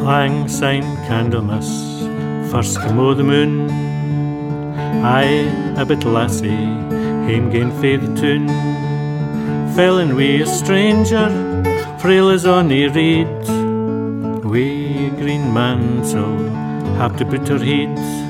Lang syne Candlemas, first come o' the moon, I, a bit lassie, hame gane fae the toon, fell in wi' a stranger, frail as ony reed, wi' a green mantle, happed about her head.